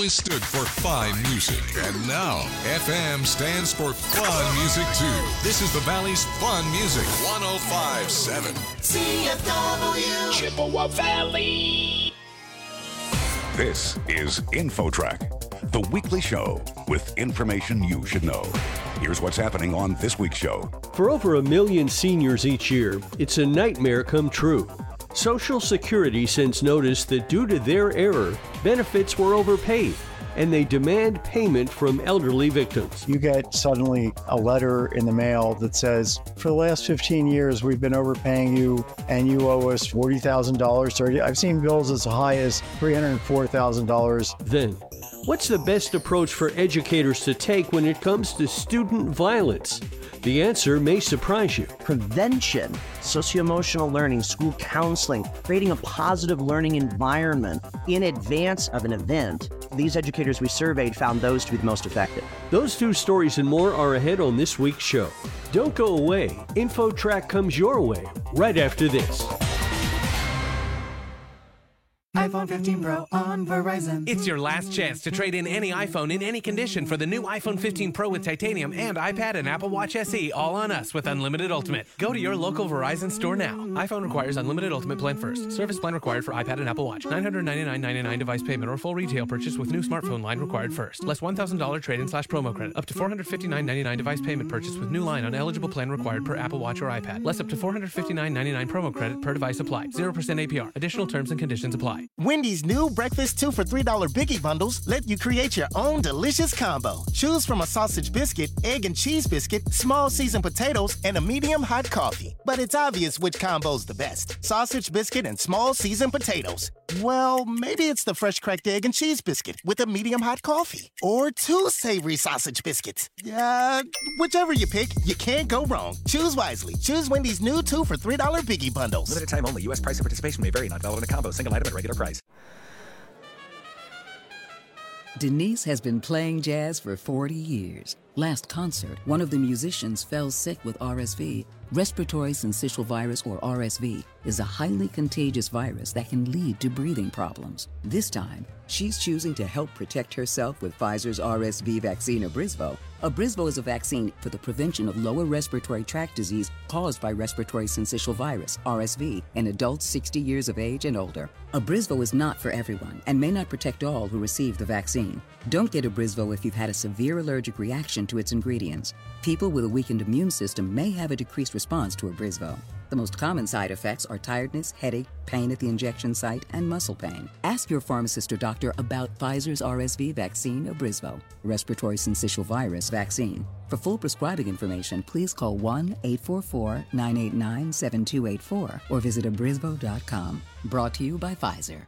always stood for fine music. And now, FM stands for fun music too. This is the Valley's fun music. 105.7 CFW Chippewa Valley. This is InfoTrack, the weekly show with information you should know. Here's what's happening on this week's show. For over 1 million seniors each year, it's a nightmare come true. Social Security sends notice that due to their error, benefits were overpaid, and they demand payment from elderly victims. You get suddenly a letter in the mail that says, for the last 15 years, we've been overpaying you, and you owe us $40,000. I've seen bills as high as $304,000. Then, what's the best approach for educators to take when it comes to student violence? The answer may surprise you. Prevention, socio-emotional learning, school counseling, creating a positive learning environment in advance of an event. These educators we surveyed found those to be the most effective. Those two stories and more are ahead on this week's show. Don't go away. InfoTrack comes your way right after this. iPhone 15 Pro on Verizon. It's your last chance to trade in any iPhone in any condition for the new iPhone 15 Pro with titanium and iPad and Apple Watch SE all on us with Unlimited Ultimate. Go to your local Verizon store now. iPhone requires Unlimited Ultimate plan first. Service plan required for iPad and Apple Watch. $999.99 device payment or full retail purchase with new smartphone line required first. Less $1,000 trade-in/promo credit. Up to $459.99 device payment purchase with new line on eligible plan required per Apple Watch or iPad. Less up to $459.99 promo credit per device applied. 0% APR. Additional terms and conditions apply. Wendy's new breakfast 2 for $3 Biggie Bundles let you create your own delicious combo. Choose from a sausage biscuit, egg and cheese biscuit, small seasoned potatoes, and a medium hot coffee. But it's obvious which combo's the best. Sausage biscuit and small seasoned potatoes. Well, maybe it's the fresh cracked egg and cheese biscuit with a medium hot coffee. Or 2 savory sausage biscuits. Whichever you pick, you can't go wrong. Choose wisely. Choose Wendy's new 2 for $3 Biggie Bundles. Limited time only. U.S. price and participation may vary. Not valid in a combo. Single item at regular price. Denise has been playing jazz for 40 years. Last concert, one of the musicians fell sick with RSV. Respiratory syncytial virus, or RSV, is a highly contagious virus that can lead to breathing problems. This time, she's choosing to help protect herself with Pfizer's RSV vaccine, Abrysvo. Abrysvo is a vaccine for the prevention of lower respiratory tract disease caused by respiratory syncytial virus, RSV, in adults 60 years of age and older. Abrysvo is not for everyone and may not protect all who receive the vaccine. Don't get Abrysvo if you've had a severe allergic reaction to its ingredients. People with a weakened immune system may have a decreased response to Abrysvo. The most common side effects are tiredness, headache, pain at the injection site, and muscle pain. Ask your pharmacist or doctor about Pfizer's RSV vaccine, Abrysvo, respiratory syncytial virus vaccine. For full prescribing information, please call 1-844-989-7284 or visit abrysvo.com. Brought to you by Pfizer.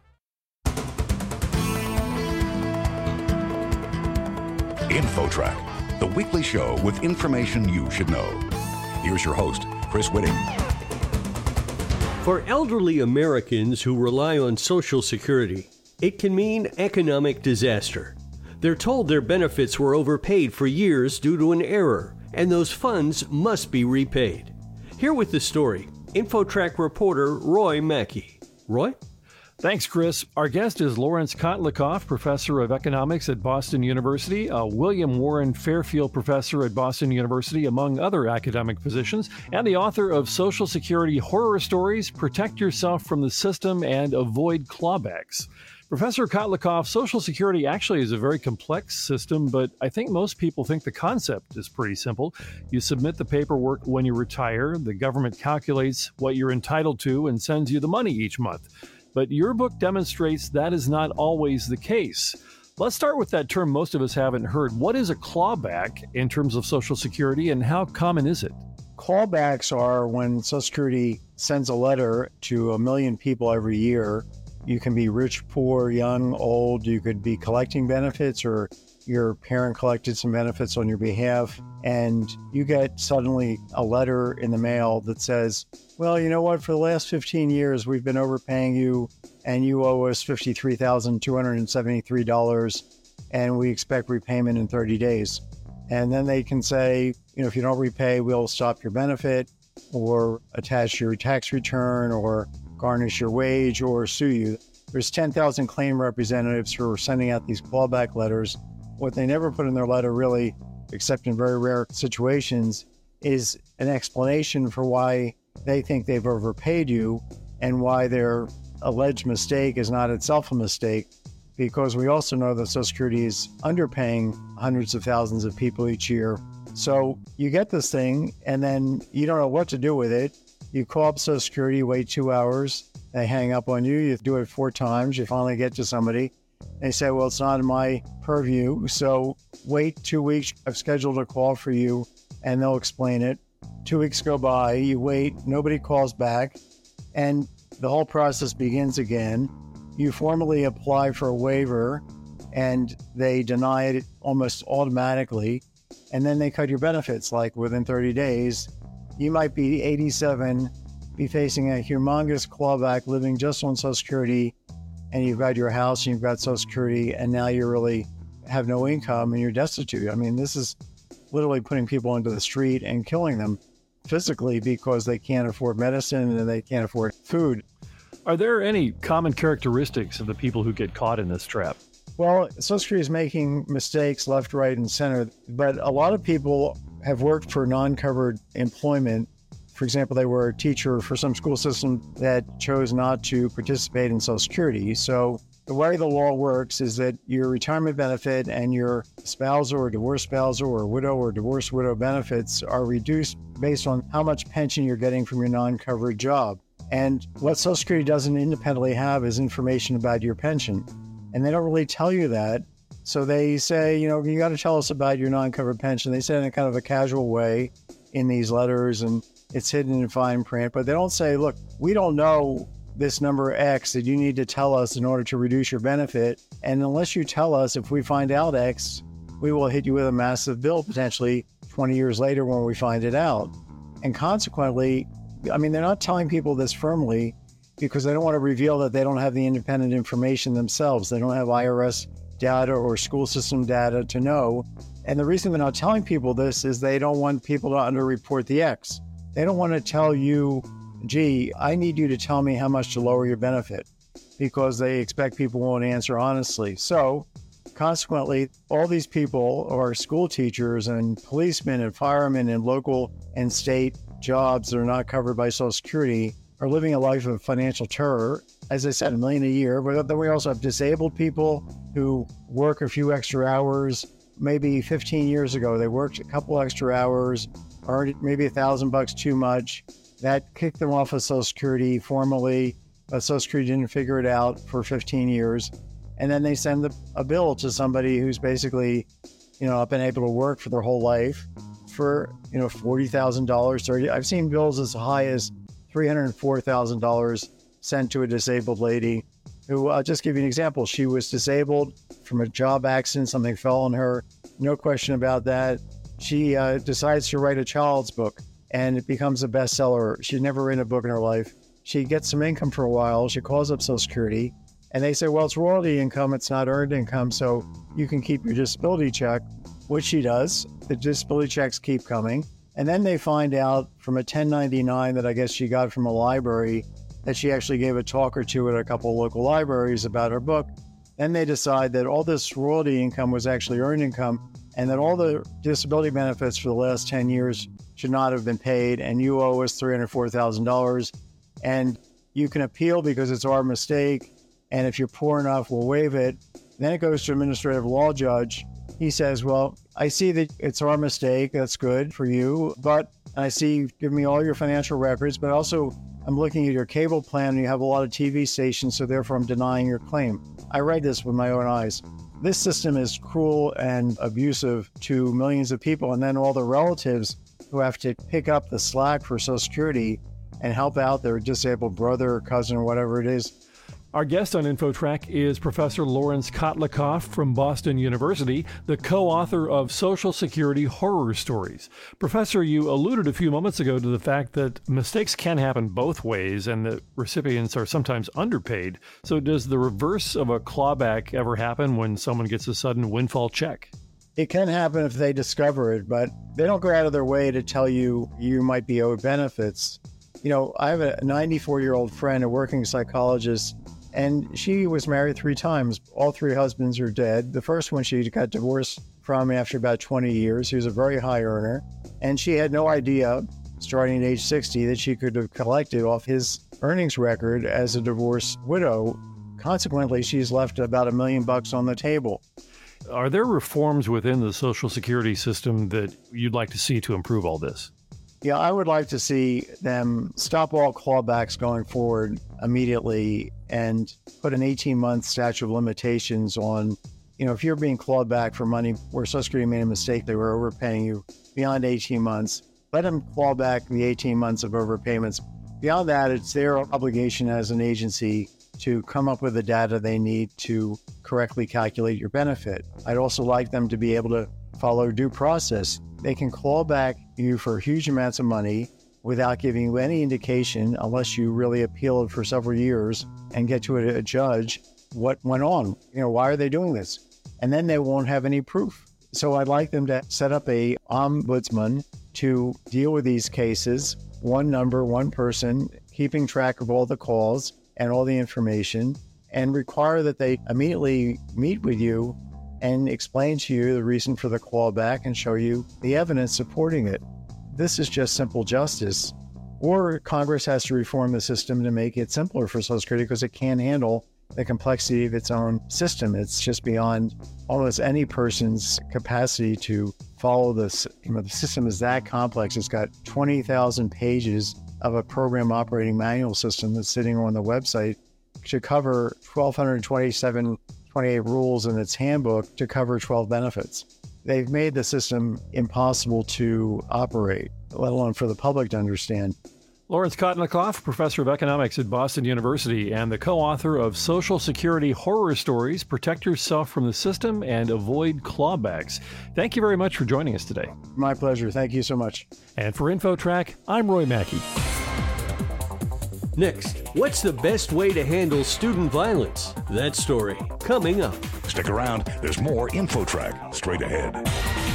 InfoTrack, the weekly show with information you should know. Here's your host, Chris Whitting. For elderly Americans who rely on Social Security, it can mean economic disaster. They're told their benefits were overpaid for years due to an error, and those funds must be repaid. Here with the story, InfoTrack reporter Roy Mackey. Roy? Thanks, Chris. Our guest is Lawrence Kotlikoff, professor of economics at Boston University, a William Warren Fairfield professor at Boston University, among other academic positions, and the author of Social Security Horror Stories, Protect Yourself from the System and Avoid Clawbacks. Professor Kotlikoff, Social Security actually is a very complex system, but I think most people think the concept is pretty simple. You submit the paperwork when you retire, the government calculates what you're entitled to and sends you the money each month. But your book demonstrates that is not always the case. Let's start with that term most of us haven't heard. What is a clawback in terms of Social Security, and how common is it? Callbacks are when Social Security sends a letter to 1 million people every year. You can be rich, poor, young, old. You could be collecting benefits, or your parent collected some benefits on your behalf, and you get suddenly a letter in the mail that says, well, you know what, for the last 15 years, we've been overpaying you, and you owe us $53,273, and we expect repayment in 30 days. And then they can say, if you don't repay, we'll stop your benefit, or attach your tax return, or garnish your wage, or sue you. there's 10,000 claim representatives who are sending out these clawback letters. What they never put in their letter really, except in very rare situations, is an explanation for why they think they've overpaid you and why their alleged mistake is not itself a mistake, because we also know that Social Security is underpaying hundreds of thousands of people each year. So you get this thing, and then you don't know what to do with it. You call up Social Security, wait 2 hours, they hang up on you, you do it 4 times, you finally get to somebody. They say, well, it's not in my purview, so wait 2 weeks, I've scheduled a call for you, and they'll explain it. 2 weeks go by, you wait, nobody calls back, and the whole process begins again. You formally apply for a waiver, and they deny it almost automatically, and then they cut your benefits, like within 30 days. You might be 87, be facing a humongous clawback, living just on Social Security, and you've got your house and you've got Social Security, and now you really have no income and you're destitute. I mean, this is literally putting people into the street and killing them physically because they can't afford medicine and they can't afford food. Are there any common characteristics of the people who get caught in this trap? Well, Social Security is making mistakes left, right, and center, but a lot of people have worked for non-covered employment. For example, they were a teacher for some school system that chose not to participate in Social Security. So the way the law works is that your retirement benefit and your spousal or divorced spousal or widow or divorced widow benefits are reduced based on how much pension you're getting from your non-covered job. And what Social Security doesn't independently have is information about your pension. And they don't really tell you that. So they say, you got to tell us about your non-covered pension. They say it in a kind of a casual way in these letters, and it's hidden in fine print. But they don't say, look, we don't know this number X that you need to tell us in order to reduce your benefit. And unless you tell us, if we find out X, we will hit you with a massive bill potentially 20 years later when we find it out. And consequently, they're not telling people this firmly because they don't want to reveal that they don't have the independent information themselves. They don't have IRS data or school system data to know. And the reason they're not telling people this is they don't want people to underreport the X. They don't want to tell you, gee, I need you to tell me how much to lower your benefit, because they expect people won't answer honestly. So consequently, all these people are school teachers and policemen and firemen and local and state jobs that are not covered by Social Security are living a life of financial terror. As I said, $1 million a year, but then we also have disabled people who work a few extra hours. Maybe 15 years ago, they worked a couple extra hours, earned maybe $1,000 too much. That kicked them off of Social Security formally, but Social Security didn't figure it out for 15 years. And then they send a bill to somebody who's basically, been able to work for their whole life for, $40,000. I've seen bills as high as $304,000 sent to a disabled lady who, I'll just give you an example. She was disabled from a job accident. Something fell on her. No question about that. She decides to write a child's book, and it becomes a bestseller. She'd never written a book in her life. She gets some income for a while. She calls up Social Security, and they say, well, it's royalty income. It's not earned income, so you can keep your disability check, which she does. The disability checks keep coming. And then they find out from a 1099 that I guess she got from a library that she actually gave a talk or two at a couple of local libraries about her book. Then they decide that all this royalty income was actually earned income and that all the disability benefits for the last 10 years should not have been paid, and you owe us $304,000. And you can appeal because it's our mistake, and if you're poor enough, we'll waive it. Then it goes to an administrative law judge. He says, well, I see that it's our mistake. That's good for you. But I see you give me all your financial records, but also I'm looking at your cable plan and you have a lot of TV stations, so therefore I'm denying your claim. I read this with my own eyes. This system is cruel and abusive to millions of people, and then all the relatives who have to pick up the slack for Social Security and help out their disabled brother or cousin or whatever it is. Our guest on InfoTrack is Professor Lawrence Kotlikoff from Boston University, the co-author of Social Security Horror Stories. Professor, you alluded a few moments ago to the fact that mistakes can happen both ways and that recipients are sometimes underpaid. So does the reverse of a clawback ever happen when someone gets a sudden windfall check? It can happen if they discover it, but they don't go out of their way to tell you you might be owed benefits. I have a 94-year-old friend, a working psychologist, And she was married 3 times. All 3 husbands are dead. The first one she got divorced from after about 20 years. He was a very high earner. And she had no idea, starting at age 60, that she could have collected off his earnings record as a divorced widow. Consequently, she's left about $1 million on the table. Are there reforms within the Social Security system that you'd like to see to improve all this? Yeah, I would like to see them stop all clawbacks going forward immediately and put an 18-month statute of limitations on, if you're being clawed back for money where Social Security made a mistake, they were overpaying you beyond 18 months, let them claw back the 18 months of overpayments. Beyond that, it's their obligation as an agency to come up with the data they need to correctly calculate your benefit. I'd also like them to be able to follow due process. They can claw back you for huge amounts of money without giving you any indication, unless you really appeal it for several years and get to a judge, what went on. Why are they doing this? And then they won't have any proof. So I'd like them to set up a ombudsman to deal with these cases, one number, one person, keeping track of all the calls and all the information, and require that they immediately meet with you and explain to you the reason for the clawback and show you the evidence supporting it. This is just simple justice. Or Congress has to reform the system to make it simpler for Social Security because it can't handle the complexity of its own system. It's just beyond almost any person's capacity to follow this. The system is that complex. It's got 20,000 pages of a program operating manual system that's sitting on the website to cover 28 rules in its handbook to cover 12 benefits. They've made the system impossible to operate, let alone for the public to understand. Lawrence Kotlikoff, professor of economics at Boston University and the co-author of Social Security Horror Stories, Protect Yourself from the System and Avoid Clawbacks. Thank you very much for joining us today. My pleasure. Thank you so much. And for InfoTrack, I'm Roy Mackey. Next, what's the best way to handle student violence? That story coming up. Stick around. There's more InfoTrack straight ahead.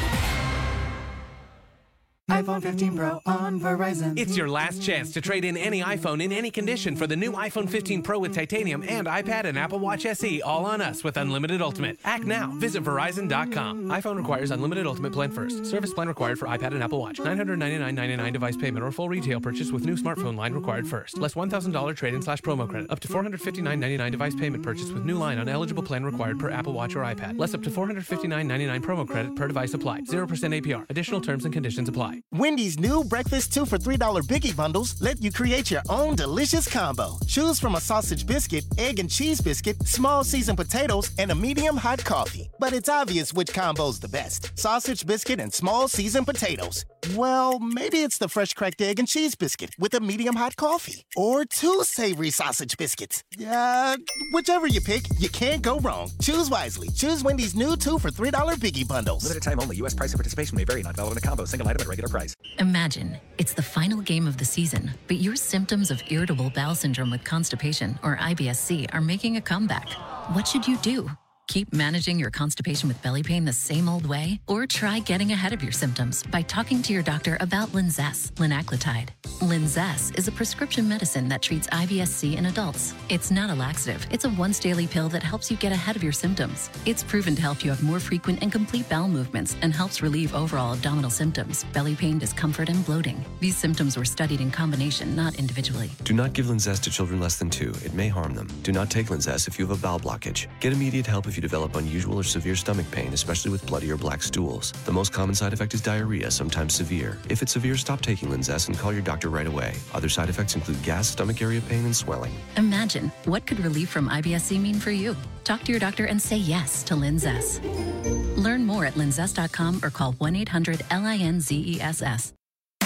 iPhone 15 Pro on Verizon. It's your last chance to trade in any iPhone in any condition for the new iPhone 15 Pro with titanium and iPad and Apple Watch SE all on us with Unlimited Ultimate. Act now. Visit Verizon.com. iPhone requires Unlimited Ultimate plan first. Service plan required for iPad and Apple Watch. $999.99 device payment or full retail purchase with new smartphone line required first. Less $1,000 trade-in/promo credit. Up to $459.99 device payment purchase with new line on eligible plan required per Apple Watch or iPad. Less up to $459.99 promo credit per device applied. 0% APR. Additional terms and conditions apply. Wendy's new breakfast 2 for $3 Biggie Bundles let you create your own delicious combo. Choose from a sausage biscuit, egg and cheese biscuit, small seasoned potatoes, and a medium hot coffee. But it's obvious which combo's the best. Sausage biscuit and small seasoned potatoes. Well, maybe it's the fresh cracked egg and cheese biscuit with a medium hot coffee. Or 2 savory sausage biscuits. Whichever you pick, you can't go wrong. Choose wisely. Choose Wendy's new 2 for $3 Biggie Bundles. Limited time only. U.S. price and participation may vary. Not valid in a combo. Single item at regular price. Imagine it's the final game of the season, but your symptoms of irritable bowel syndrome with constipation, or IBS-C, are making a comeback. What should you do? Keep managing your constipation with belly pain the same old way? Or try getting ahead of your symptoms by talking to your doctor about Linzess, linaclotide. Linzess is a prescription medicine that treats IBS-C in adults. It's not a laxative. It's a once-daily pill that helps you get ahead of your symptoms. It's proven to help you have more frequent and complete bowel movements and helps relieve overall abdominal symptoms, belly pain, discomfort, and bloating. These symptoms were studied in combination, not individually. Do not give Linzess to children less than 2. It may harm them. Do not take Linzess if you have a bowel blockage. Get immediate help if you develop unusual or severe stomach pain, especially with bloody or black stools. The most common side effect is diarrhea, sometimes severe. If it's severe, stop taking Linzess and call your doctor right away. Other side effects include gas, stomach area pain, and swelling. Imagine, what could relief from IBS-C mean for you? Talk to your doctor and say yes to Linzess. Learn more at linzess.com or call 1-800-LINZESS.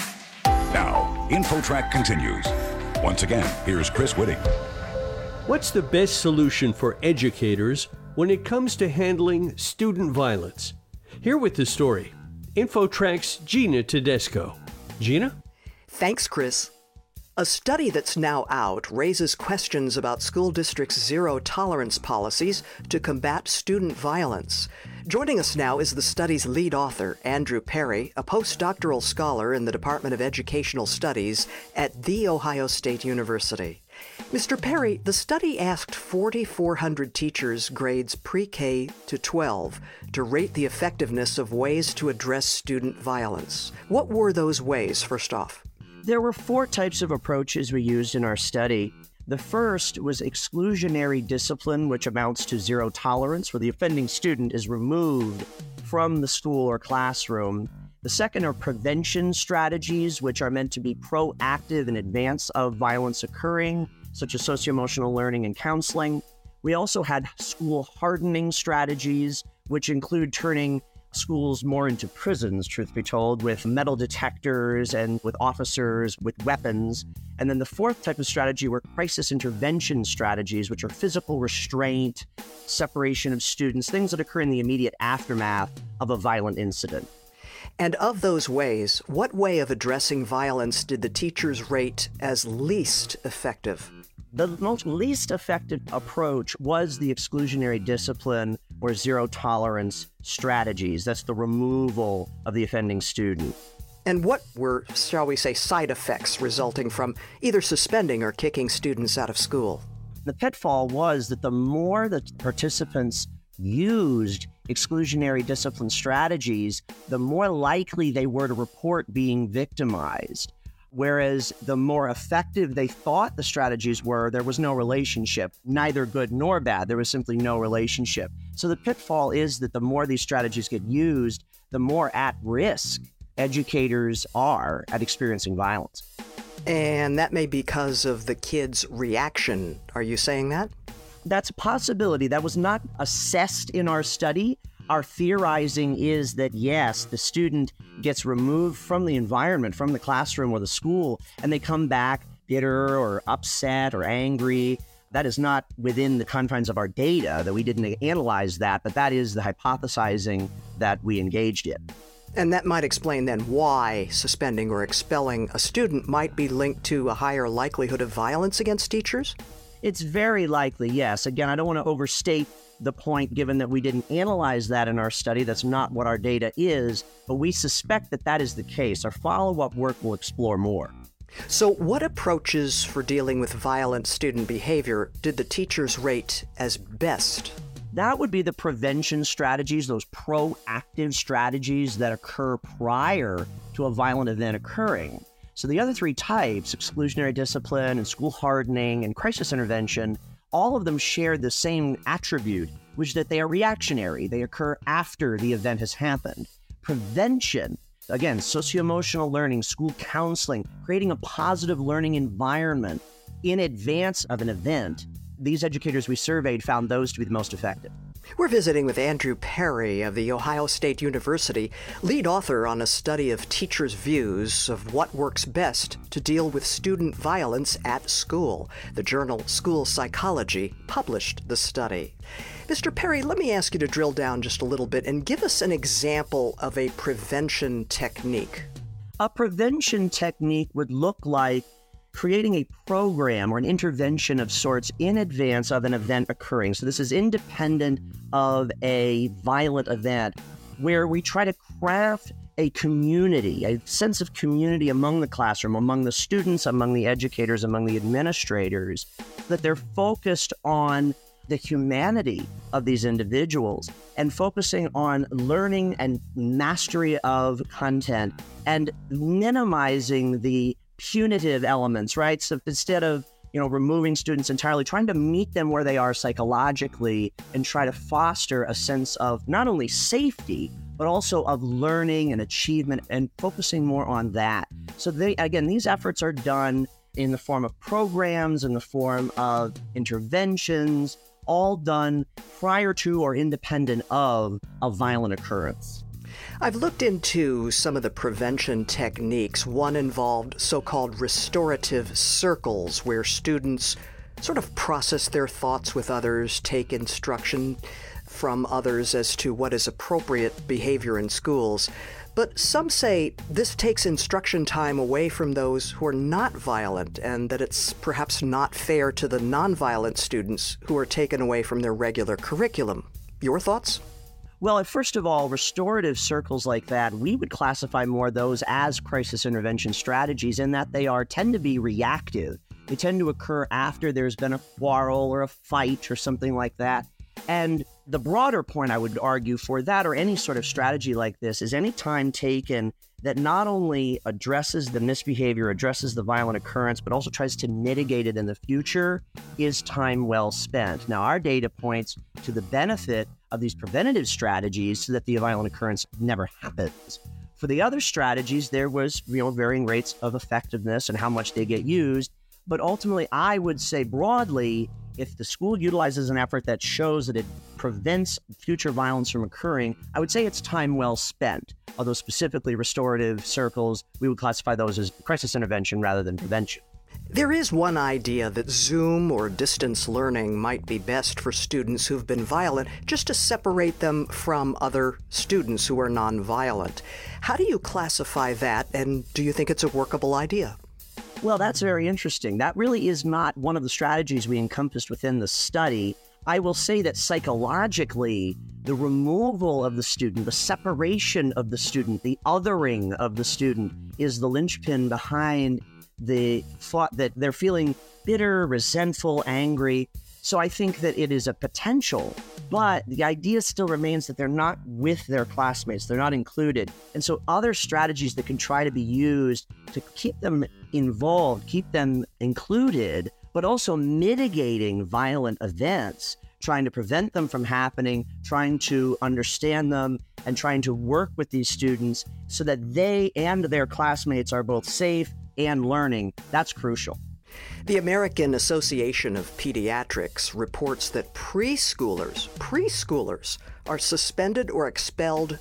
Now, InfoTrack continues. Once again, here's Chris Whitting. What's the best solution for educators when it comes to handling student violence? Here with the story, InfoTrack's Gina Tedesco. Gina? Thanks, Chris. A study that's now out raises questions about school districts' zero-tolerance policies to combat student violence. Joining us now is the study's lead author, Andrew Perry, a postdoctoral scholar in the Department of Educational Studies at The Ohio State University. Mr. Perry, the study asked 4,400 teachers grades pre-K to 12 to rate the effectiveness of ways to address student violence. What were those ways, first off? There were 4 types of approaches we used in our study. The first was exclusionary discipline, which amounts to zero tolerance, where the offending student is removed from the school or classroom. The second are prevention strategies, which are meant to be proactive in advance of violence occurring, such as socio-emotional learning and counseling. We also had school hardening strategies, which include turning schools more into prisons, truth be told, with metal detectors and with officers with weapons. And then the fourth type of strategy were crisis intervention strategies, which are physical restraint, separation of students, things that occur in the immediate aftermath of a violent incident. And of those ways, what way of addressing violence did the teachers rate as least effective? The most least effective approach was the exclusionary discipline or zero tolerance strategies. That's the removal of the offending student. And what were, shall we say, side effects resulting from either suspending or kicking students out of school? The pitfall was that the more the participants used exclusionary discipline strategies, the more likely they were to report being victimized. Whereas the more effective they thought the strategies were, there was no relationship, neither good nor bad. There was simply no relationship. So the pitfall is that the more these strategies get used, the more at risk educators are at experiencing violence. And that may be because of the kids' reaction. Are you saying that? That's a possibility. That was not assessed in our study. Our theorizing is that, yes, the student gets removed from the environment, from the classroom or the school, and they come back bitter or upset or angry. That is not within the confines of our data, that we didn't analyze that, but that is the hypothesizing that we engaged in. And that might explain then why suspending or expelling a student might be linked to a higher likelihood of violence against teachers? It's very likely, yes. Again, I don't want to overstate the point, given that we didn't analyze that in our study. That's not what our data is, but we suspect that that is the case. Our follow-up work will explore more. So what approaches for dealing with violent student behavior did the teachers rate as best? That would be the prevention strategies, those proactive strategies that occur prior to a violent event occurring. So the other 3 types, exclusionary discipline and school hardening and crisis intervention, all of them share the same attribute, which is that they are reactionary. They occur after the event has happened. Prevention, again, socio-emotional learning, school counseling, creating a positive learning environment in advance of an event. These educators we surveyed found those to be the most effective. We're visiting with Andrew Perry of The Ohio State University, lead author on a study of teachers' views of what works best to deal with student violence at school. The journal School Psychology published the study. Mr. Perry, let me ask you to drill down just a little bit and give us an example of a prevention technique. A prevention technique would look like creating a program or an intervention of sorts in advance of an event occurring. So this is independent of a violent event, where we try to craft a community, a sense of community among the classroom, among the students, among the educators, among the administrators, that they're focused on the humanity of these individuals and focusing on learning and mastery of content and minimizing the punitive elements, right? So instead of, removing students entirely, trying to meet them where they are psychologically and try to foster a sense of not only safety, but also of learning and achievement and focusing more on that. So these efforts are done in the form of programs, in the form of interventions, all done prior to or independent of a violent occurrence. I've looked into some of the prevention techniques. One involved so-called restorative circles, where students sort of process their thoughts with others, take instruction from others as to what is appropriate behavior in schools. But some say this takes instruction time away from those who are not violent, and that it's perhaps not fair to the nonviolent students who are taken away from their regular curriculum. Your thoughts? Well, first of all, restorative circles like that, we would classify more those as crisis intervention strategies in that they tend to be reactive. They tend to occur after there's been a quarrel or a fight or something like that. And the broader point I would argue for that or any sort of strategy like this is any time taken that not only addresses the misbehavior, addresses the violent occurrence, but also tries to mitigate it in the future is time well spent. Now, our data points to the benefit of these preventative strategies so that the violent occurrence never happens. For the other strategies, there was varying rates of effectiveness and how much they get used. But ultimately, I would say broadly, if the school utilizes an effort that shows that it prevents future violence from occurring, I would say it's time well spent. Although specifically restorative circles, we would classify those as crisis intervention rather than prevention. There is one idea that Zoom or distance learning might be best for students who've been violent, just to separate them from other students who are nonviolent. How do you classify that, and do you think it's a workable idea? Well, that's very interesting. That really is not one of the strategies we encompassed within the study. I will say that psychologically, the removal of the student, the separation of the student, the othering of the student is the linchpin behind the thought that they're feeling bitter, resentful, angry. So I think that it is a potential, but the idea still remains that they're not with their classmates, they're not included. And so other strategies that can try to be used to keep them involved, keep them included, but also mitigating violent events, trying to prevent them from happening, trying to understand them, and trying to work with these students so that they and their classmates are both safe and learning. That's crucial. The American Association of Pediatrics reports that preschoolers are suspended or expelled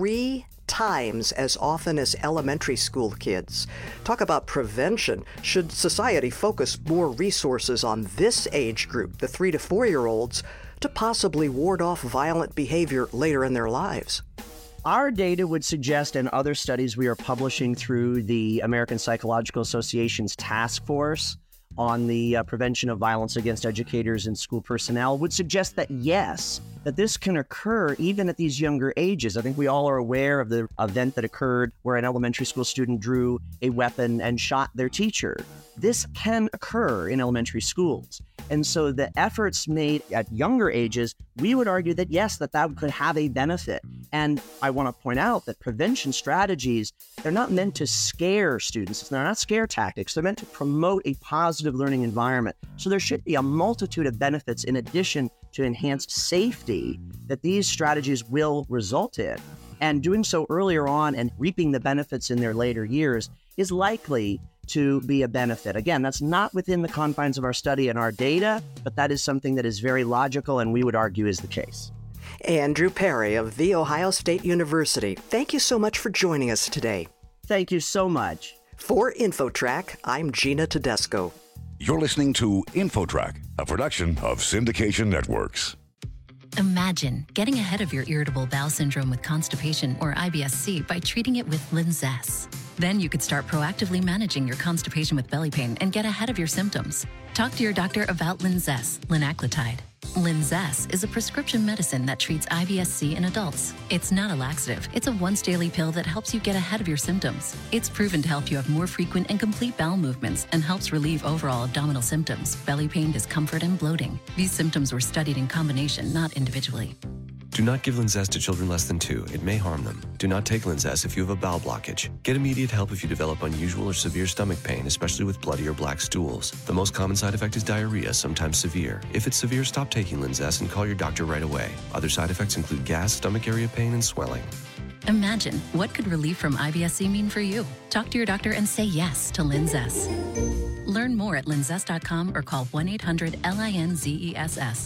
3 times as often as elementary school kids. Talk about prevention. Should society focus more resources on this age group, the 3 to 4-year-olds, to possibly ward off violent behavior later in their lives? Our data would suggest, and other studies we are publishing through the American Psychological Association's task force on the prevention of violence against educators and school personnel, would suggest that yes, that this can occur even at these younger ages. I think we all are aware of the event that occurred where an elementary school student drew a weapon and shot their teacher. This can occur in elementary schools. And so the efforts made at younger ages, we would argue that yes, that could have a benefit. And I want to point out that prevention strategies, they're not meant to scare students. They're not scare tactics. They're meant to promote a positive learning environment. So there should be a multitude of benefits in addition to enhanced safety that these strategies will result in. And doing so earlier on and reaping the benefits in their later years is likely to be a benefit. Again, that's not within the confines of our study and our data, but that is something that is very logical and we would argue is the case. Andrew Perry of The Ohio State University, thank you so much for joining us today. Thank you so much. For InfoTrack, I'm Gina Tedesco. You're listening to InfoTrack, a production of Syndication Networks. Imagine getting ahead of your irritable bowel syndrome with constipation or IBS-C by treating it with Linzess. Then you could start proactively managing your constipation with belly pain and get ahead of your symptoms. Talk to your doctor about Linzess, linaclotide. Linzess is a prescription medicine that treats IBS-C in adults. It's not a laxative. It's a once-daily pill that helps you get ahead of your symptoms. It's proven to help you have more frequent and complete bowel movements and helps relieve overall abdominal symptoms, belly pain, discomfort, and bloating. These symptoms were studied in combination, not individually. Do not give Linzess to children less than 2. It may harm them. Do not take Linzess if you have a bowel blockage. Get immediate help if you develop unusual or severe stomach pain, especially with bloody or black stools. The most common side effect is diarrhea, sometimes severe. If it's severe, stop taking Linzess and call your doctor right away. Other side effects include gas, stomach area pain, and swelling. Imagine, what could relief from IBS-C mean for you? Talk to your doctor and say yes to Linzess. Learn more at linzess.com or call 1-800-LINZESS.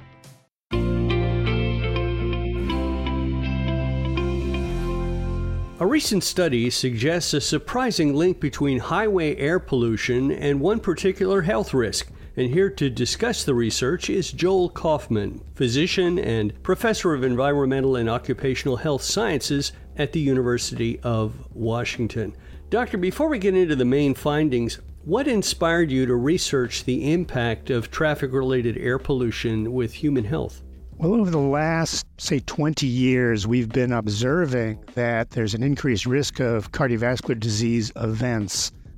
A recent study suggests a surprising link between highway air pollution and one particular health risk. And here to discuss the research is Joel Kaufman, physician and professor of environmental and occupational health sciences at the University of Washington. Doctor, before we get into the main findings, what inspired you to research the impact of traffic-related air pollution with human health? Well, over the last, say, 20 years, we've been observing that there's an increased risk of cardiovascular disease events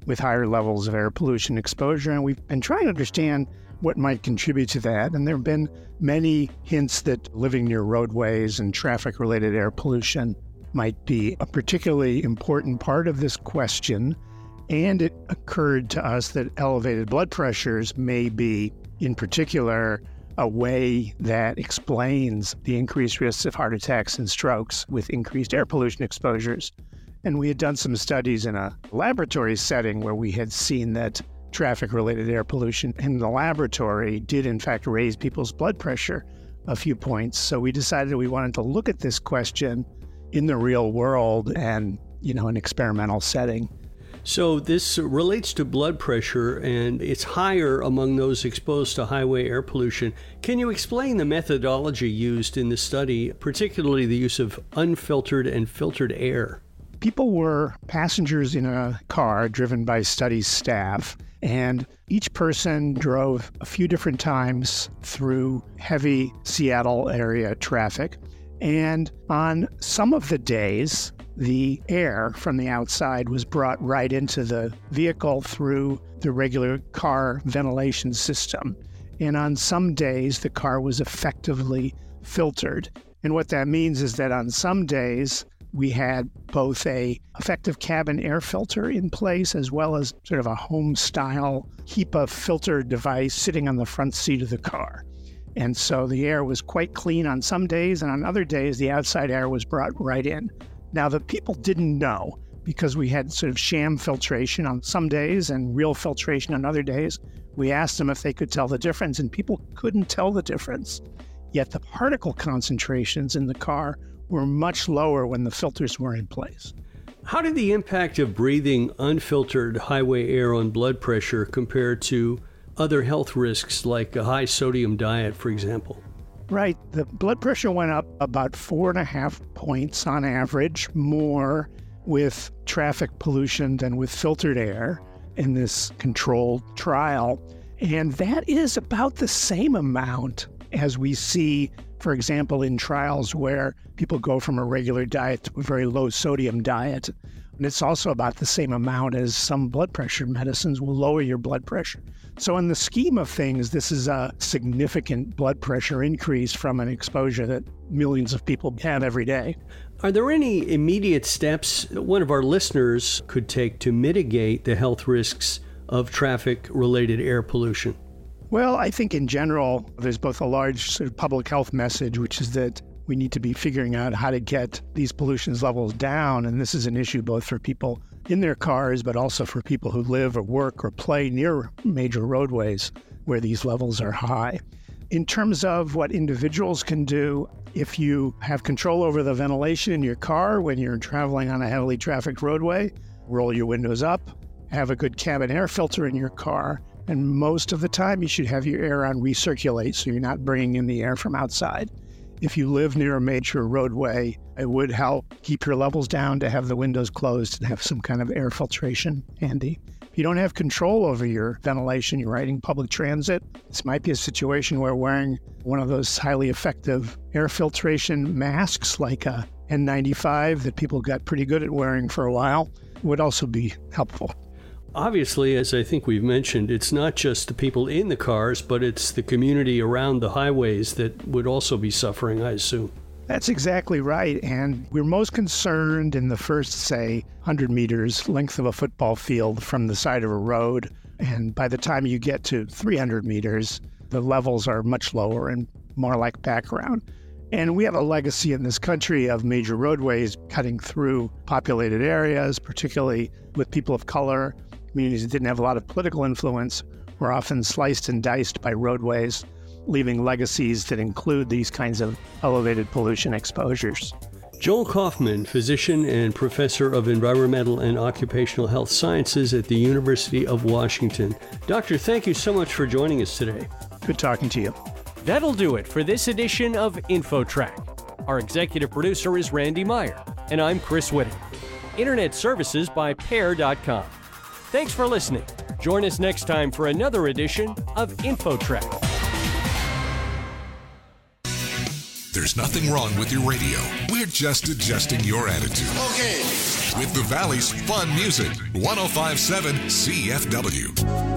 with higher levels of air pollution exposure. And we've been trying to understand what might contribute to that. And there have been many hints that living near roadways and traffic-related air pollution might be a particularly important part of this question. And it occurred to us that elevated blood pressures may be, in particular, a way that explains the increased risks of heart attacks and strokes with increased air pollution exposures. And we had done some studies in a laboratory setting where we had seen that traffic-related air pollution in the laboratory did in fact raise people's blood pressure a few points. So we decided we wanted to look at this question in the real world and, an experimental setting. So this relates to blood pressure, and it's higher among those exposed to highway air pollution. Can you explain the methodology used in the study, particularly the use of unfiltered and filtered air? People were passengers in a car driven by study staff, and each person drove a few different times through heavy Seattle area traffic. And on some of the days, the air from the outside was brought right into the vehicle through the regular car ventilation system. And on some days, the car was effectively filtered. And what that means is that on some days, we had both a effective cabin air filter in place as well as sort of a home-style HEPA filter device sitting on the front seat of the car. And so the air was quite clean on some days, and on other days, the outside air was brought right in. Now, the people didn't know because we had sort of sham filtration on some days and real filtration on other days. We asked them if they could tell the difference, and people couldn't tell the difference. Yet the particle concentrations in the car were much lower when the filters were in place. How did the impact of breathing unfiltered highway air on blood pressure compare to other health risks like a high sodium diet, for example? Right. The blood pressure went up about 4.5 points on average, more with traffic pollution than with filtered air in this controlled trial. And that is about the same amount as we see, for example, in trials where people go from a regular diet to a very low sodium diet. And it's also about the same amount as some blood pressure medicines will lower your blood pressure. So in the scheme of things, this is a significant blood pressure increase from an exposure that millions of people have every day. Are there any immediate steps that one of our listeners could take to mitigate the health risks of traffic-related air pollution? Well, I think in general, there's both a large sort of public health message, which is that we need to be figuring out how to get these pollution levels down. And this is an issue both for people in their cars, but also for people who live or work or play near major roadways where these levels are high. In terms of what individuals can do, if you have control over the ventilation in your car when you're traveling on a heavily trafficked roadway, roll your windows up, have a good cabin air filter in your car, and most of the time you should have your air on recirculate so you're not bringing in the air from outside. If you live near a major roadway, it would help keep your levels down to have the windows closed and have some kind of air filtration handy. If you don't have control over your ventilation, you're riding public transit, this might be a situation where wearing one of those highly effective air filtration masks like a N95 that people got pretty good at wearing for a while would also be helpful. Obviously, as I think we've mentioned, it's not just the people in the cars, but it's the community around the highways that would also be suffering, I assume. That's exactly right. And we're most concerned in the first, say, 100 meters length of a football field from the side of a road. And by the time you get to 300 meters, the levels are much lower and more like background. And we have a legacy in this country of major roadways cutting through populated areas, particularly with people of color. Communities that didn't have a lot of political influence were often sliced and diced by roadways, leaving legacies that include these kinds of elevated pollution exposures. Joel Kaufman, physician and professor of environmental and occupational health sciences at the University of Washington. Doctor, thank you so much for joining us today. Good talking to you. That'll do it for this edition of InfoTrack. Our executive producer is Randy Meyer, and I'm Chris Whitting. Internet services by Pair.com. Thanks for listening. Join us next time for another edition of InfoTrack. There's nothing wrong with your radio. We're just adjusting your attitude. Okay. With the Valley's fun music, 105.7 CFW.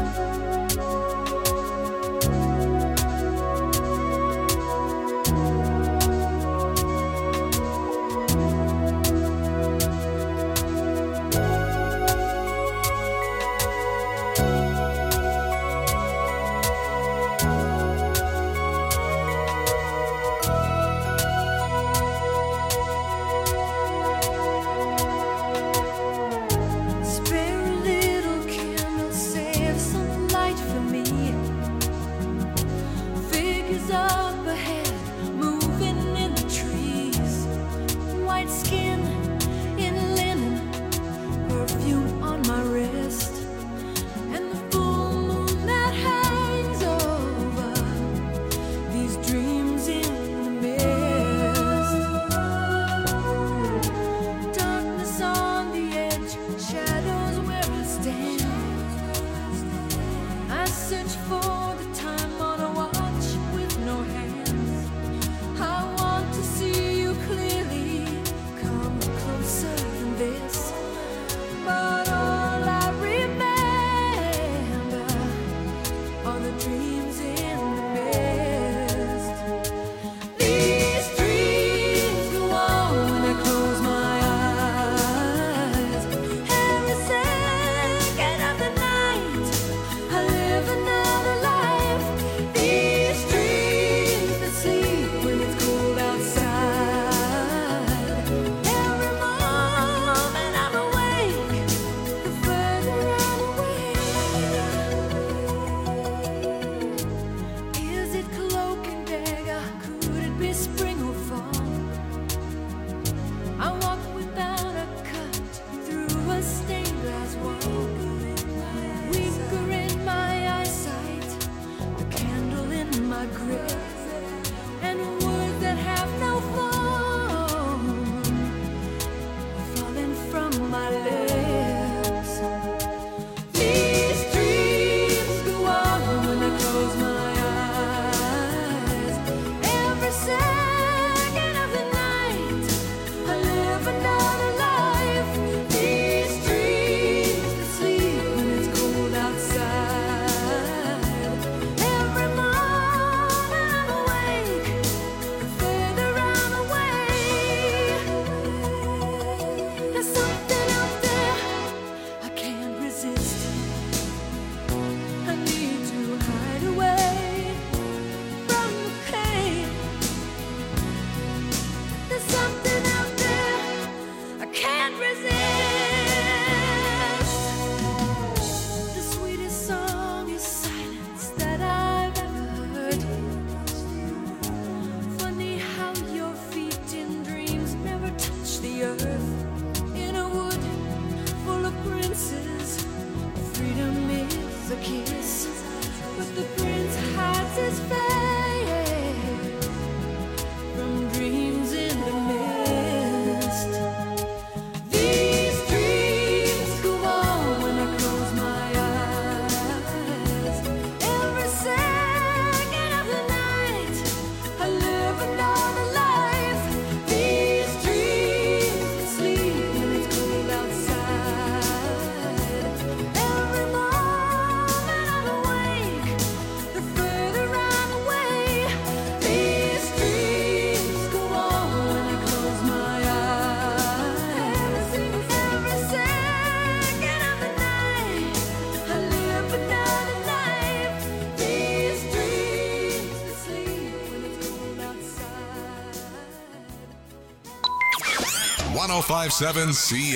.5.7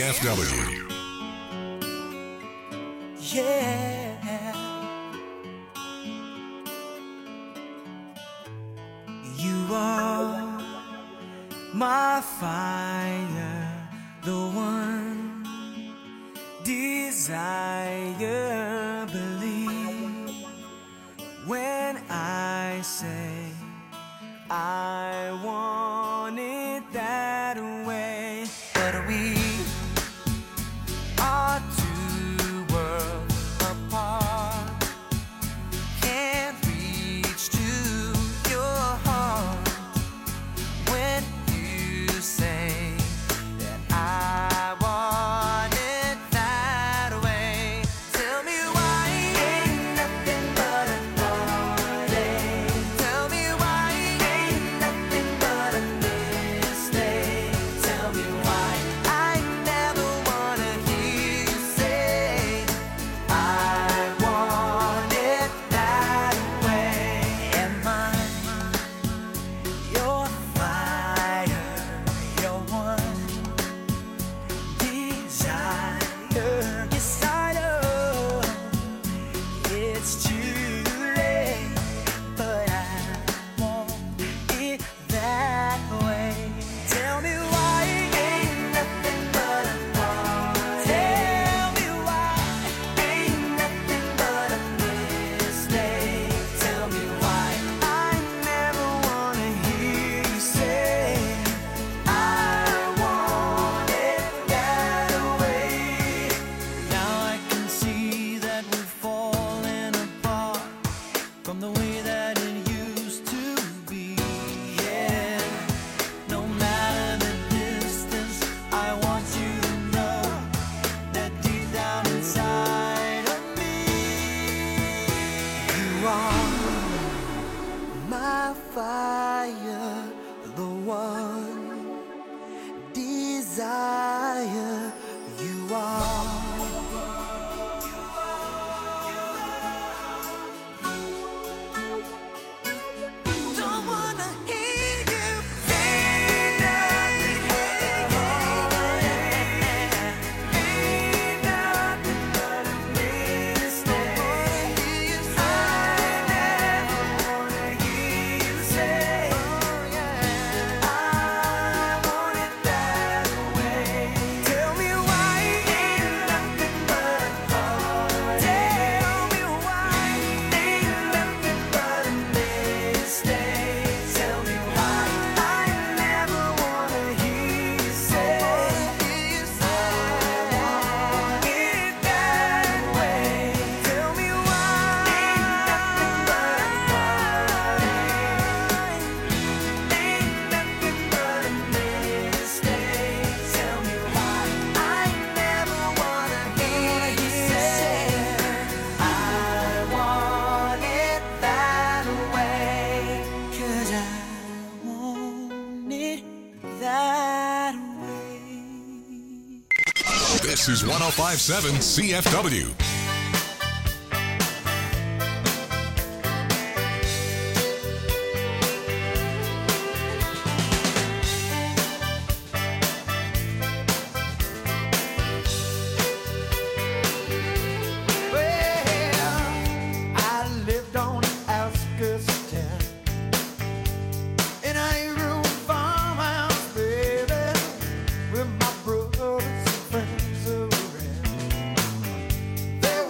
CFW. Yeah. You are my fire, the one desire. Believe when I say I want it that way. But we are two worlds apart. Can't reach to your heart. desire you are. Don't wanna hear you say nothing but a mistake. I never wanna hear you say I want it that way. Tell me why ain't nothing but a heart. Tell me why ain't nothing but a mistake. Tell me why I never wanna hear you say I want it that way. Tell me why ain't nothing but a heart. Ain't nothing but a mistake. Tell me why I never wanna hear you say I want it that way. 'Cause I want it that way. This is 105.7 CFW. Well, I lived on the outskirts of town in a rural farmhouse, baby, with my brothers and friends around. There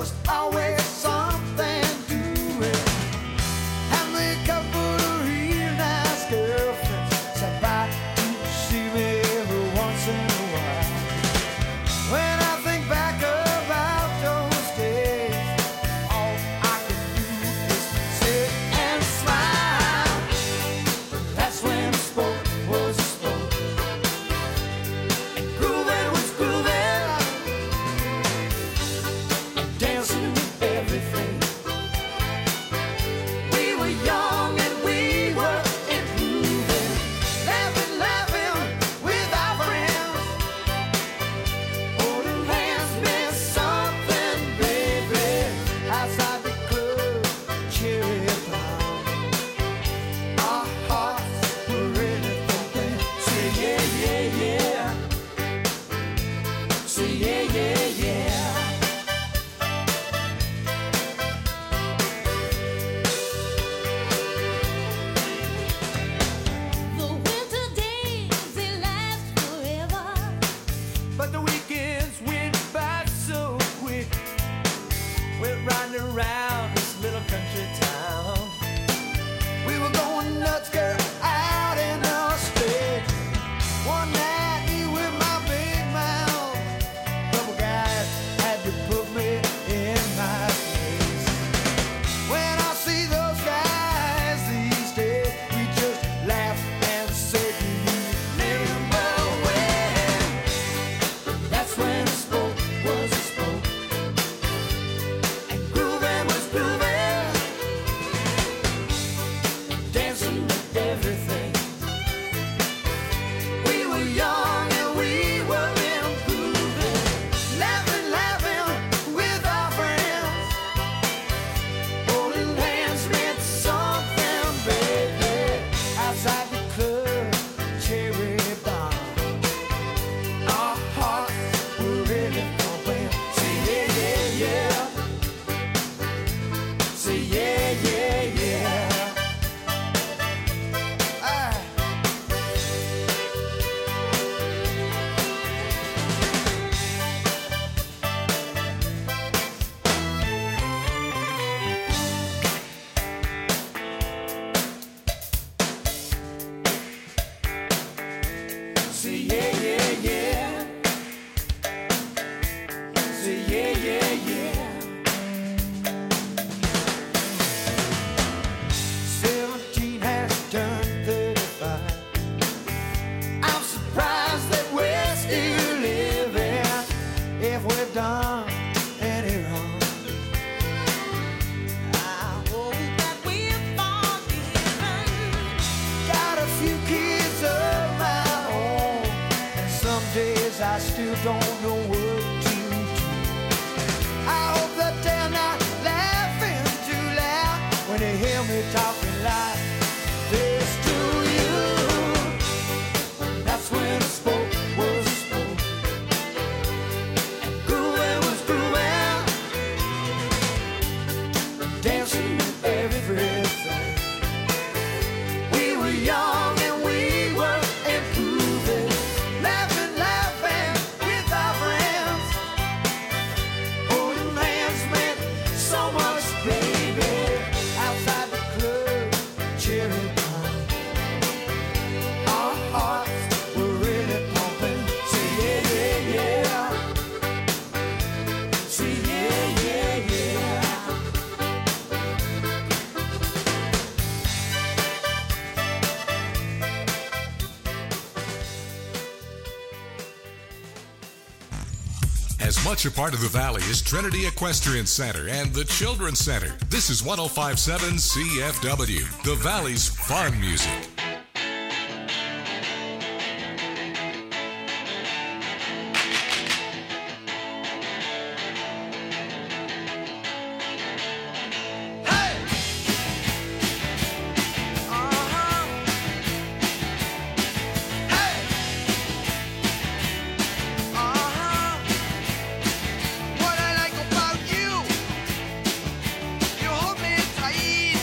I still don't know what to do. I hope that they're not laughing too loud when they hear me talking like this to you. That's when I spoke was spoke, and grooving was grooving, dancing with everything. We were young and we were improving, laughing, laughing with our friends. Holding hands meant so much, baby. Outside the club, cheering on. Our hearts were really pumping. Say yeah, yeah, yeah. Say yeah, yeah, yeah. As much a part of the Valley as Trinity Equestrian Center and the Children's Center. This is 105.7 CFW, the Valley's fun music. What I like about you, you hold me tight.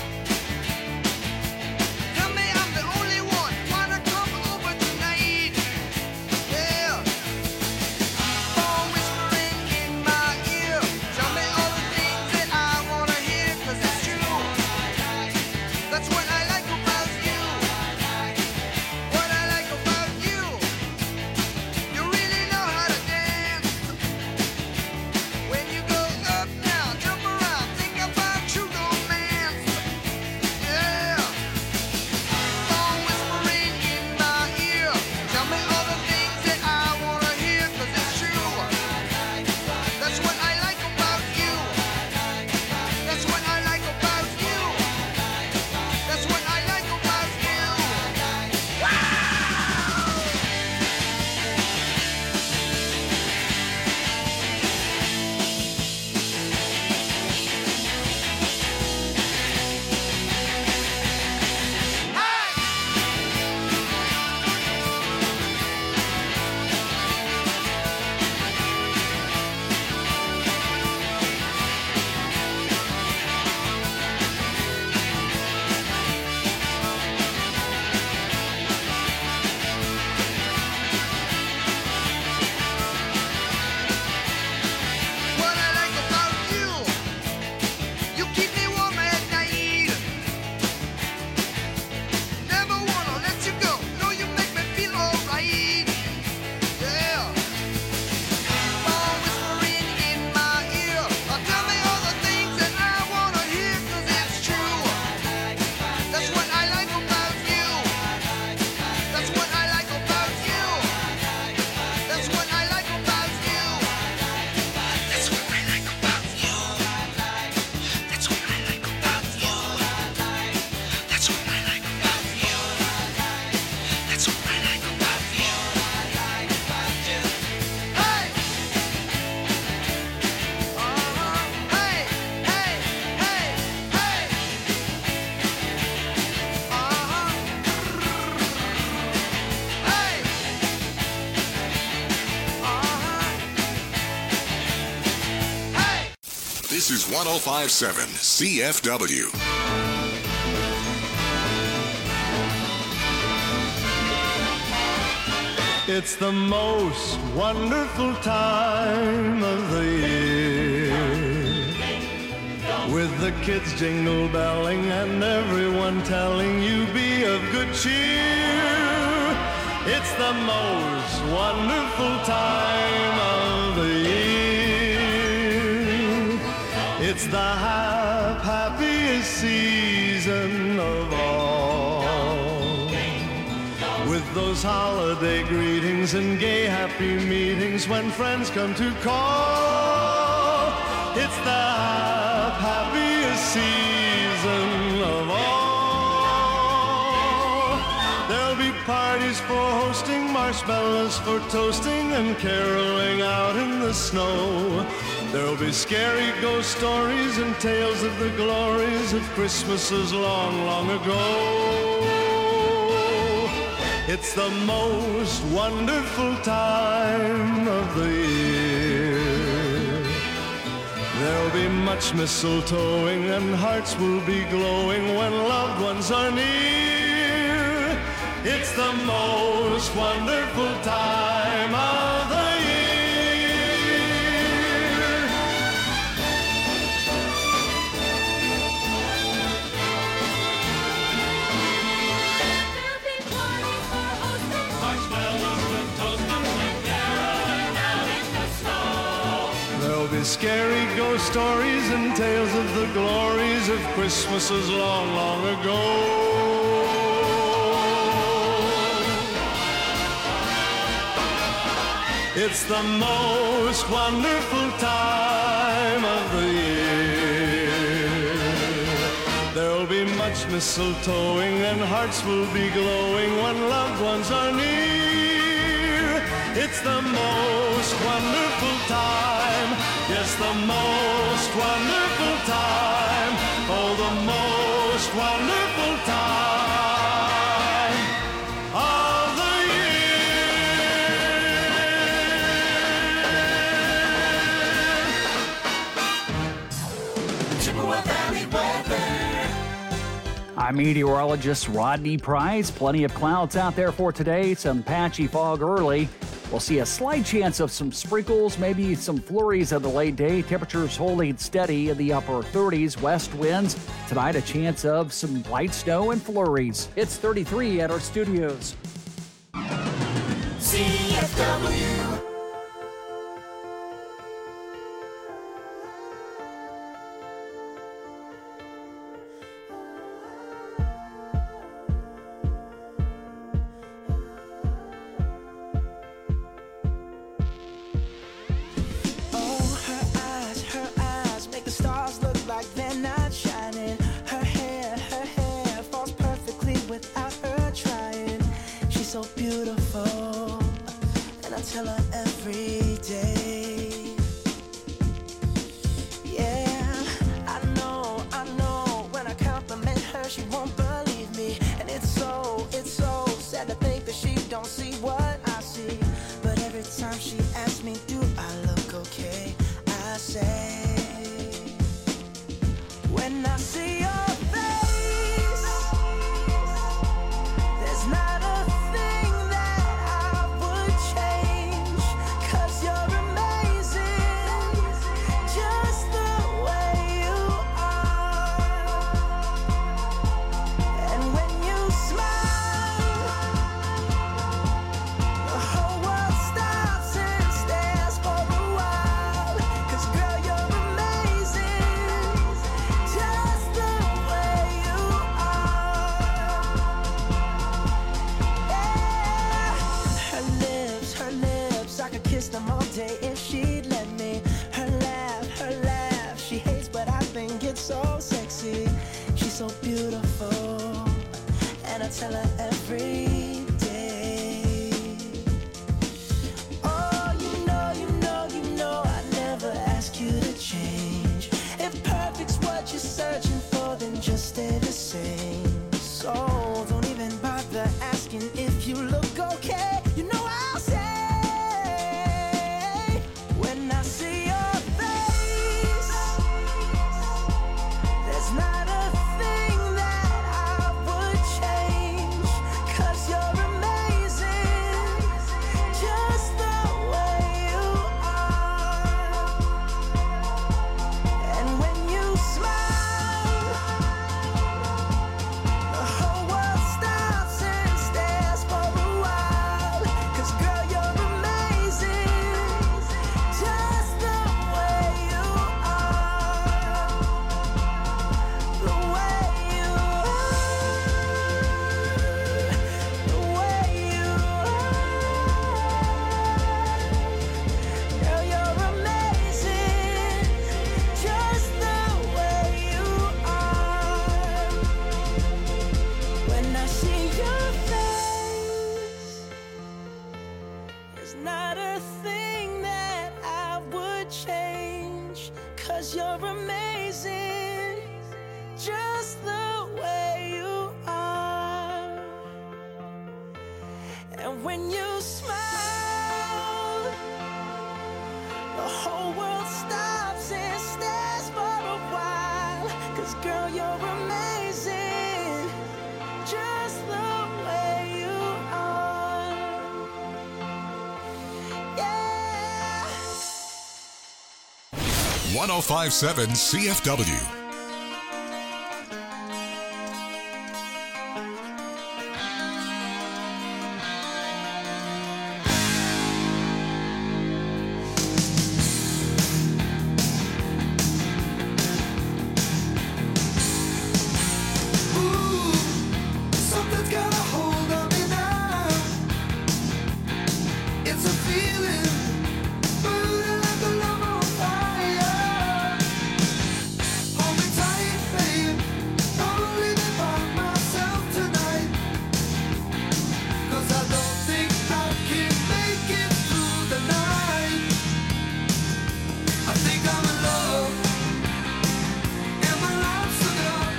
Tell me I'm the only one wanna come over tonight. Yeah. Phone whispering in my ear. Tell me all the things that I wanna hear, 'cause it's true. That's what I like about you. What I like about you, you really know how to dance. When you go up now, jump around, think about true romance. Yeah. Phone whispering in my ear. Tell me all the things that I wanna hear, 'cause it's true. That's what I like about you. That's what I like about you. That's what I like about you. What I like about you, you keep me warm at night. Never wanna let you go. No, you make me feel alright. Yeah. Phone whispering in my ear. Tell me all the things that I wanna hear, 'cause it's true. That's what I like about you. That's what I like about you. That's what I like about you. That's what I like about you. That's what I like about you. That's what I like about you. That's what I like about you. Hey! Hey, hey, hey, hey. Hey! This is 105.7 CFW. It's the most wonderful time of the year, with the kids jingle belling and everyone telling you be of good cheer. It's the most wonderful time of the year. It's the happiest season of all, with those holiday greetings and gay happy meetings when friends come to call. It's the happiest season of all. There'll be parties parties for hosting, marshmallows for toasting, and caroling out in the snow. There'll be scary ghost stories and tales of the glories of Christmases long, long ago. It's the most wonderful time of the year. There'll be much mistletoeing and hearts will be glowing when loved ones are near. It's the most wonderful time of the year. There'll be scary ghost stories and tales of the glories of Christmases long, long ago. It's the most wonderful time of the year. There'll be much mistletoeing and hearts will be glowing when loved ones are near. It's the most wonderful time, yes, the most wonderful time, oh, the most wonderful time of the year. Chippewa Valley weather. I'm meteorologist Rodney Price. Plenty of clouds out there for today, some patchy fog early. We'll see a slight chance of some sprinkles, maybe some flurries at the late day. Temperatures holding steady in the upper 30s. West winds. Tonight, a chance of some light snow and flurries. It's 33 at our studios. CFW. So beautiful, and I tell her every day. Yeah, I know, when I compliment her, she won't believe me. And it's so sad to think that she don't see what I see. But every time she asks me, do I look okay? I say, when I see your face, there's not a them all day if she'd let me. Her laugh, she hates, but I think it's so sexy. She's so beautiful, and I tell her every day. Oh, you know, I never ask you to change. If perfect's what you're searching for, then just stay the same. So don't even bother asking if you look okay. You know I'll say, not a thing that I would change. There's not a thing that I would change, 'cause you're amazing, just the way you are. And when you smile, the whole world stops and stares for a while. 'Cause girl, you're amazing, just the way you are. Yeah. 1057 CFW. Something's got a hold on me now. It's a feeling, burning like a love on fire. Hold me tight, babe. Don't leave me by myself tonight. 'Cause I don't think I can make it through the night. I think I'm in love, and my life's looking up.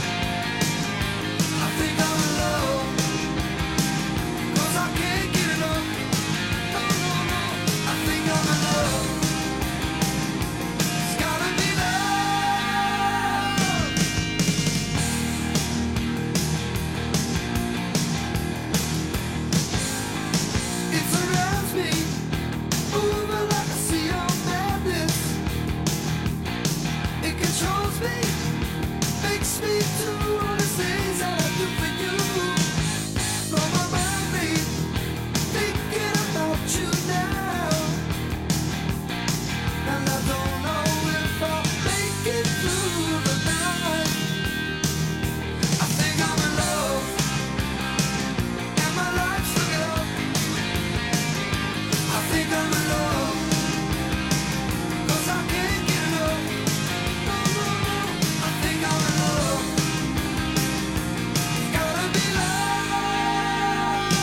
I think I'm in love, 'cause I can't get enough. No, no, no. I think I'm in love. It's gotta be love. It surrounds me, moving like a sea of madness. It controls me, makes me do all the things that I do for you. Blow my mind, babe, thinking about you now. And I don't know if I'll make it through the night. I think I'm in love, and my life's looking up. I think I'm in love, 'cause I can't get enough. No, no, no. I think I'm in love. It's gotta be love.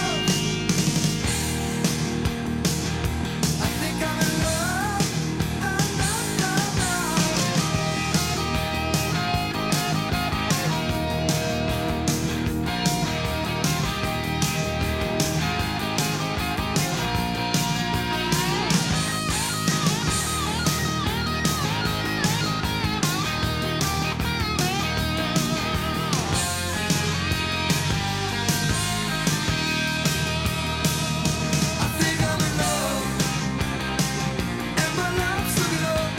I think I'm in love. No, no, no, no. I think I'm in love, and my life's looking up.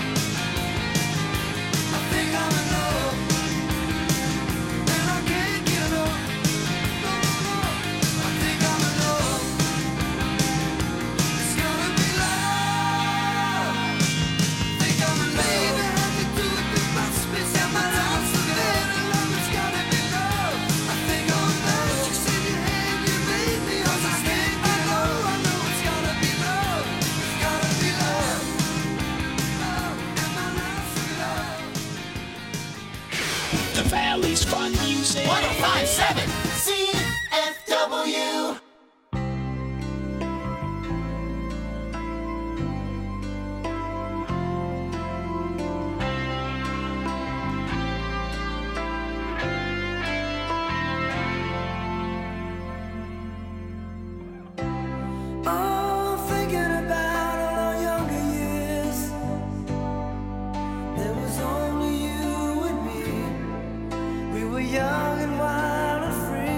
I think I'm in love, and I can't get enough. No, no, no. I think I'm in love. It's gotta be love. Think I'm in love. Baby, I can do it with my spits and my life's looking up. And love, it's gotta be love. I think I'm in love. You said you had, you made me, 'cause I can't get enough. I know it's gotta be love. It's gotta be love. Love, and my life's looking up. The Valley's fun music. 1057 CFW. Oh, thinking about all our younger years. There was only you and me. We were young and wild and free.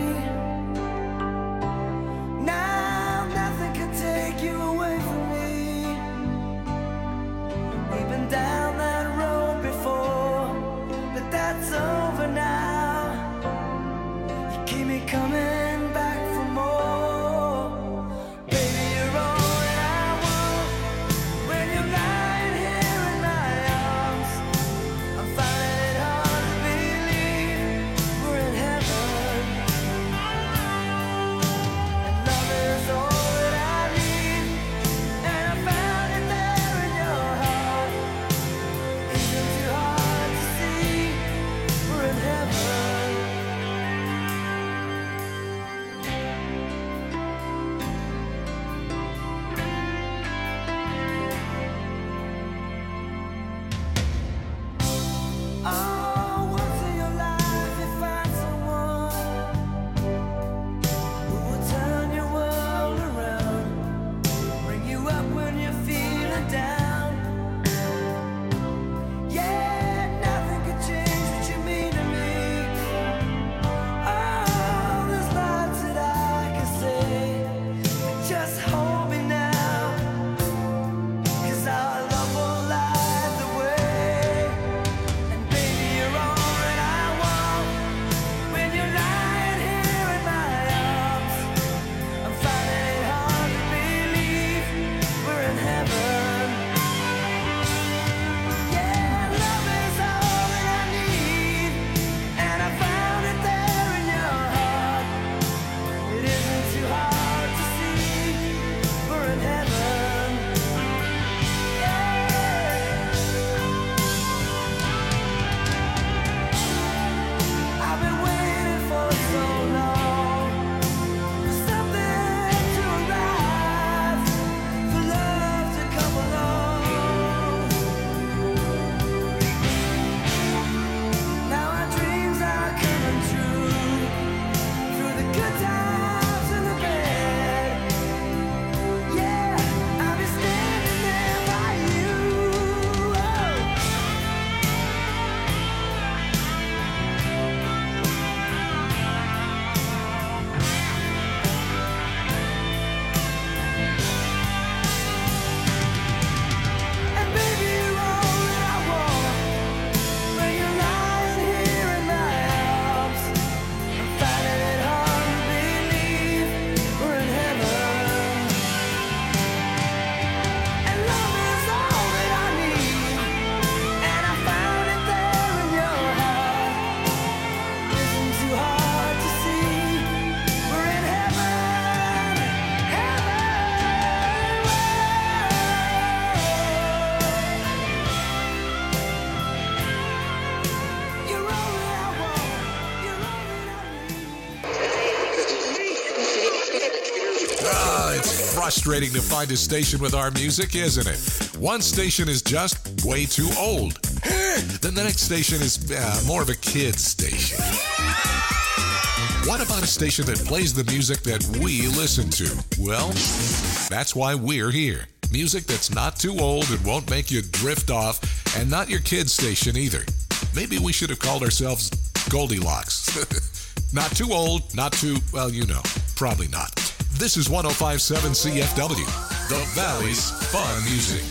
frustrating to find a station with our music, isn't it? One station is just way too old. Then the next station is more of a kid's station. What about a station that plays the music that we listen to? Well, that's why we're here. Music that's not too old and won't make you drift off, and not your kid's station either. Maybe we should have called ourselves Goldilocks. Not too old, not too, well, you know, probably not. This is 105.7 CFW, the Valley's Fun Music.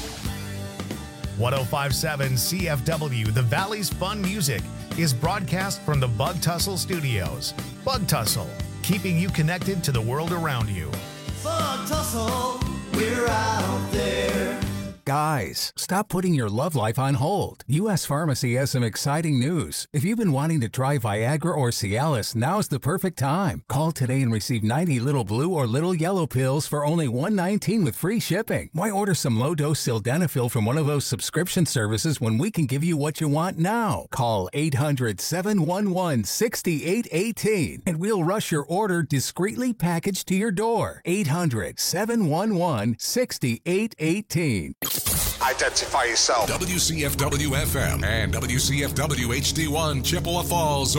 105.7 CFW, the Valley's Fun Music, is broadcast from the Bug Tussle Studios. Bug Tussle, keeping you connected to the world around you. Bug Tussle, we're out there. Guys, stop putting your love life on hold. U.S. Pharmacy has some exciting news. If you've been wanting to try Viagra or Cialis, now's the perfect time. Call today and receive 90 little blue or little yellow pills for only $1.19 with free shipping. Why order some low-dose sildenafil from one of those subscription services when we can give you what you want now? Call 800-711-6818 and we'll rush your order discreetly packaged to your door. 800-711-6818. Identify yourself. WCFW FM and WCFW HD1 Chippewa Falls,